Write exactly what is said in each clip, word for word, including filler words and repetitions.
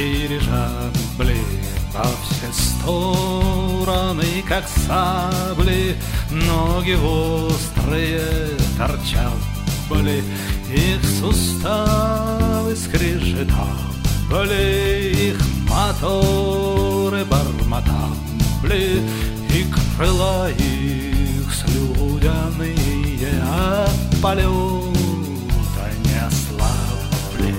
дирижабли во все стороны, как сабли, ноги острые торчат были, их суставы скрежетали, их моторы бормотали, и крыла их слюдяные от полета не ослабли.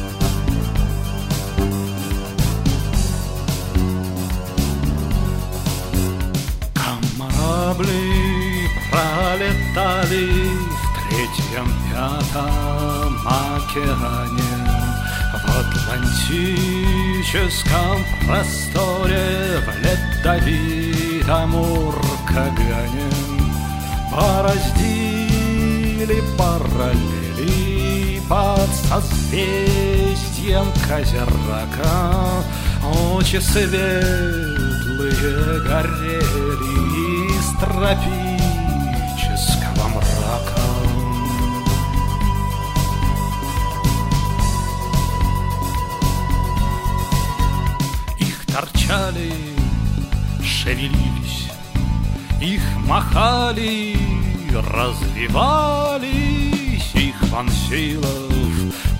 Комарабли пролетали в третьем, пятом океане, в атлантическом просторе, в ледовитом урагане. Бороздили параллели под созвездием Козерака, очи светлые горели из тропического мрака. Торчали, шевелились, их махали, развивались, их Ванзилов,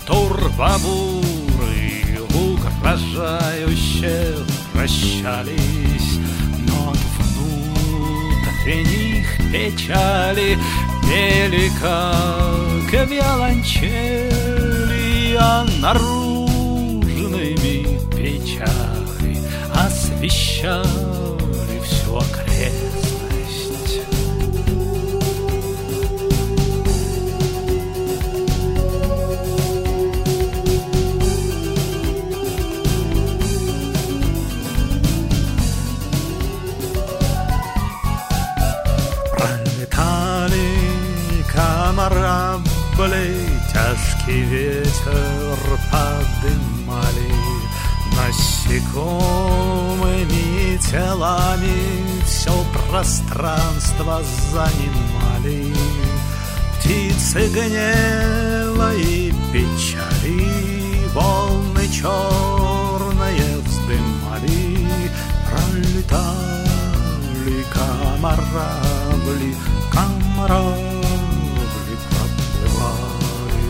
турбобуры угрожающе вращались, но от внутренних печали пели, как виолончели, а наружными печали освещали всю окрестность. Пролетали комарабли, тяжкий ветер подымали, насекомыми телами все пространство занимали. Птицы гнева и печали, волны черные вздымали. Пролетали комарабли, комарабли проплывали.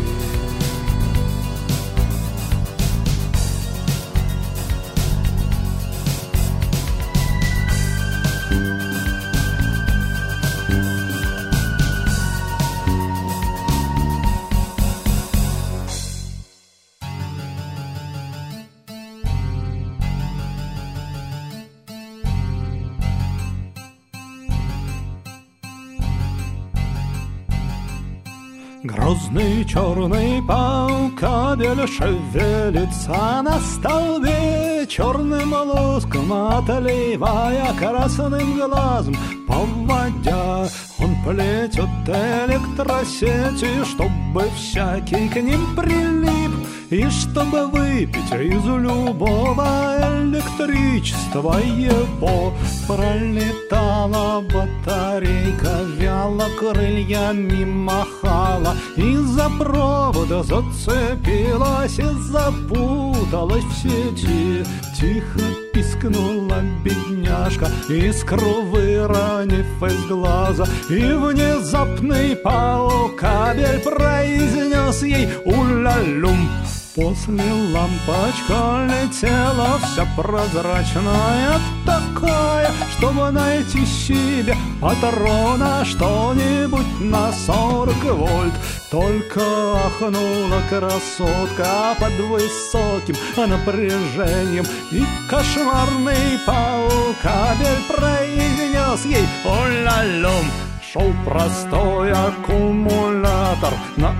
Грозный черный паукабель шевелится на столбе, черным лоском отливая красным глазом по воде. Он плетет электросети, чтобы всякий к ним прилип, и чтобы выпить из любого электричества его. Пролетала батарейка, вяло крыльями махала, из-за провода зацепилась и запуталась в сети. Тихо пискнула бедняжка, искру выронив из глаза, и внезапный паукабель произнес ей «Уля-люм». После лампочка летела вся прозрачная, такая, чтобы найти себе патрона что-нибудь на сорок вольт. Только ахнула красотка под высоким напряжением, и кошмарный паукабель произнес ей «О-ля-лем». Шел простой аккумулятор на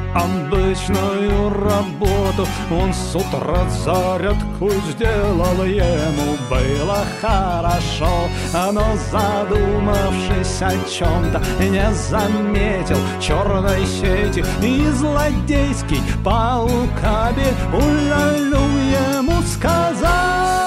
обычную работу. Он с утра зарядку сделал, ему было хорошо. Но задумавшись о чем-то, не заметил черной сети, и злодейский паукабель «Уля-лю» ему сказал.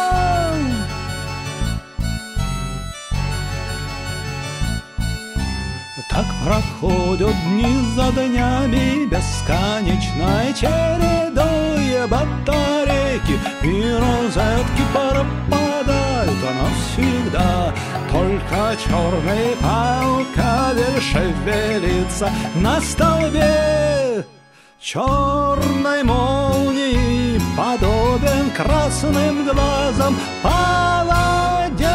Так проходят дни за днями бесконечной чередой батарей. батарейки и розетки пропадают навсегда. Только черный пауковель шевелится на столбе. Черной молнии подобен красным глазом по воде.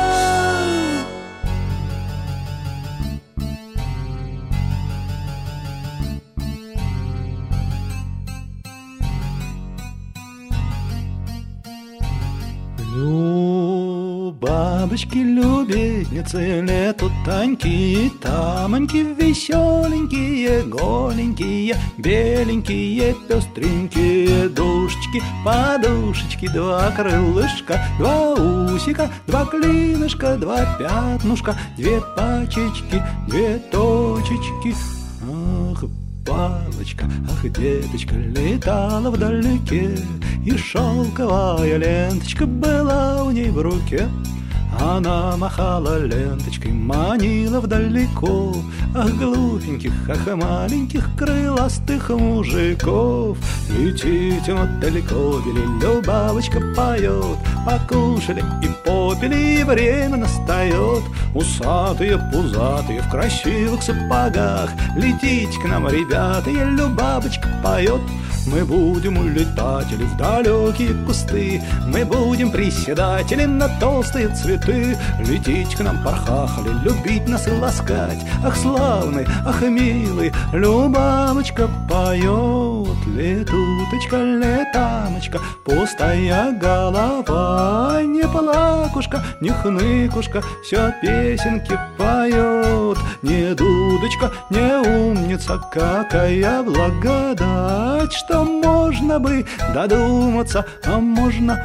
Бабочки, любезницы, летут таньки, тамоньки веселенькие, голенькие, беленькие, пестренькие, душечки, подушечки, два крылышка, два усика, два клинышка, два пятнушка, две пачечки, две точечки. Ах, палочка, ах, деточка, летала вдалеке, и шелковая ленточка была у ней в руке. Она махала ленточкой, манила вдалеко. Ах, глупеньких, ах, маленьких крыластых мужиков. Летите вот далеко, белилю, бабочка поет. Покушали и попили, и время настает. Усатые, пузатые, в красивых сапогах. Летите к нам, ребята, елю, бабочка поет. Мы будем улетать или в далекие кусты, мы будем приседать или на толстые цветы. Летите к нам, порхахали, любить нас и ласкать. Ах, славный, ах, милый, любамочка поет. Летуточка, летамочка, пустая голова. Не плакушка, не хныкушка, все песенки поет. Не дудочка, не умница, какая благодать, что можно бы додуматься, а можно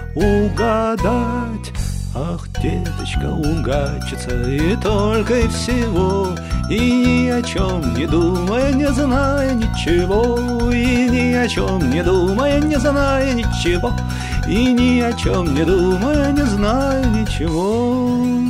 угадать. Ах, деточка, угадчица, и только и всего, и ни о чем не думая, не зная ничего, и ни о чем не думая, не зная ничего, и ни о чем не думая, не зная ничего.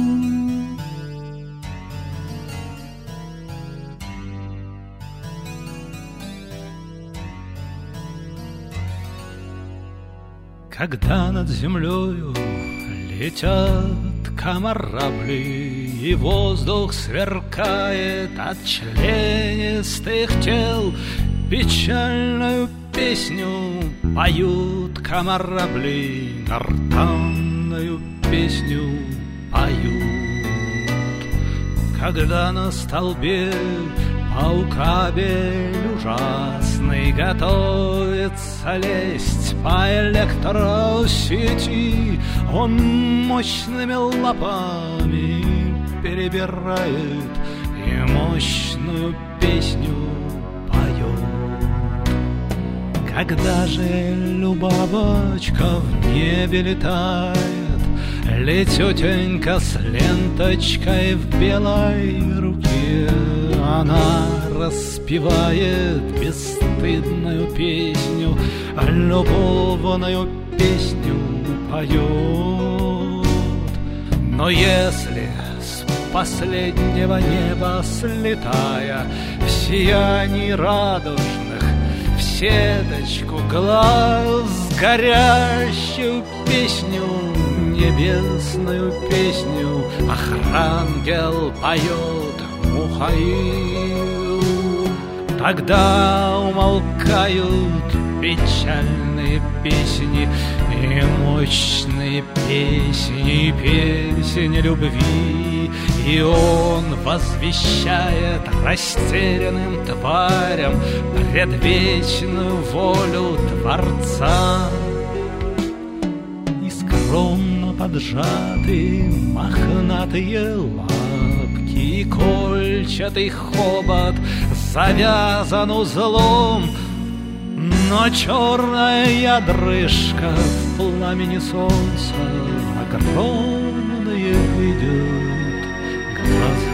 Когда над землею летят комарабли, и воздух сверкает от членистых тел, печальную песню поют комарабли, гортанную песню поют. Когда на столбе паукабель ужасный готовится лезть по электросети, он мощными лапами перебирает и мощную песню поет. Когда же любабочка в небе летает, лететенька с ленточкой в белой руке, она распевает бесстыдную песню, любовную песню поет. Но если с последнего неба слетая в сиянии радужных в сеточку глаз горящую песню, небесную песню архангел поет Мухаил, тогда умолкают печальные песни и мощные песни, и песни любви, и он возвещает растерянным тварям предвечную волю Творца. И скромно поджатые мохнатые лапки, и кольчатый хобот завязан узлом, но черная ядрышка в пламени солнца огромные видят глаза.